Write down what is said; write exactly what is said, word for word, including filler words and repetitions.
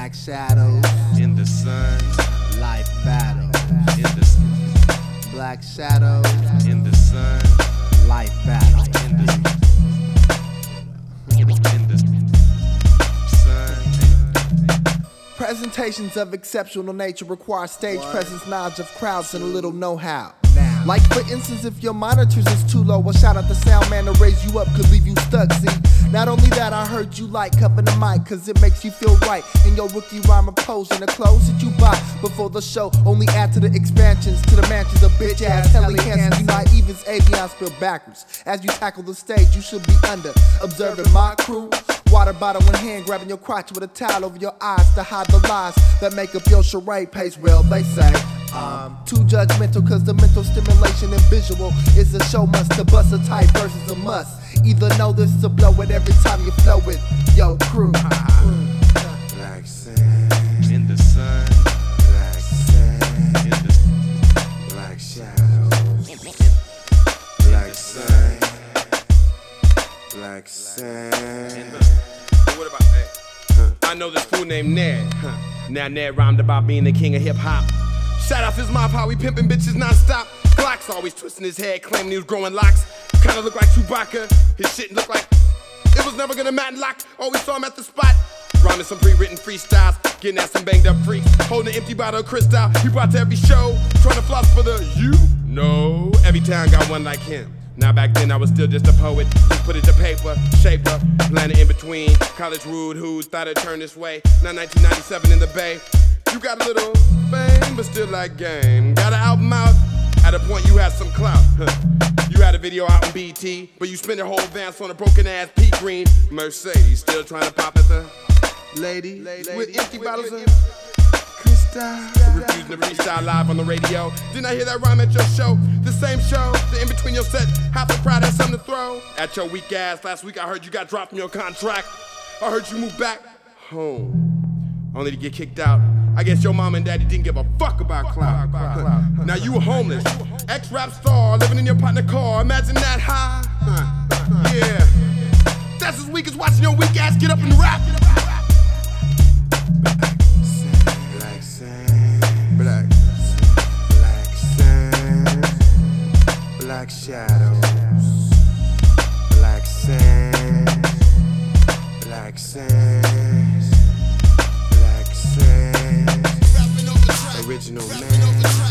Black shadows in the sun, life battle. in the Black shadows in the sun, life battle. in the in the sun. Presentations of exceptional nature require stage What? presence, knowledge of crowds, and a little know-how. Now. Like for instance, if your monitors is too low, a shout out the sound man to raise you up could leave you stuck, see. Not only that, I heard you like cupping the mic, cause it makes you feel right. And your rookie rhymer pose in the clothes that you buy before the show. Only add to the expansions, to the mansions of bitch ass heli cancer. You naive as avion spill backwards. As you tackle the stage, you should be under, observing my crew. Water bottle in hand, grabbing your crotch with a towel over your eyes to hide the lies that make up your charade pace. Well, they say um, too judgmental, cause the mental stimulation and visual is a show must. To bust a type versus a must. Either know this or blow it every time you flow with your crew. Black sand in the sun, black sand in the black shadows, black sand, black sand. What about, hey, huh. I know this fool named Ned. Huh. Now Ned rhymed about being the king of hip hop. Shout out his mob, how he pimping bitches non-stop. Glock's always twisting his head, claiming he was growing locks. Kinda look like Chewbacca, his shit look like it was never gonna mat and lock. Always saw him at the spot, rhyming some pre-written freestyles, getting at some banged up freaks, holding an empty bottle of Cristal. He brought to every show, trying to floss for the you know. Every town got one like him. Now back then I was still just a poet, just put it to paper, shape up, planet in between. College rude who's thought it'd turn this way. Now nineteen ninety-seven in the Bay, you got a little fame, but still like game. Got an album out, at a point you had some clout. Huh. You had a video out in B T, but you spent your whole advance on a broken ass pea green Mercedes. Still trying to pop at the lady, lady with empty with, bottles with, of Cristal. Refusing to freestyle live on the radio. Didn't I hear that rhyme at your show? The same show, the in between your set. Half the crowd had something to throw at your weak ass. Last week I heard you got dropped from your contract. I heard you moved back home, only to get kicked out. I guess your mom and daddy didn't give a fuck about clout. Now you were homeless, ex-rap star, living in your partner car. Imagine that high. Yeah, that's as weak as watching your weak ass get up and rap. Black sand, black, black sand, black shadows, black sand, black sand, black sand. Original man.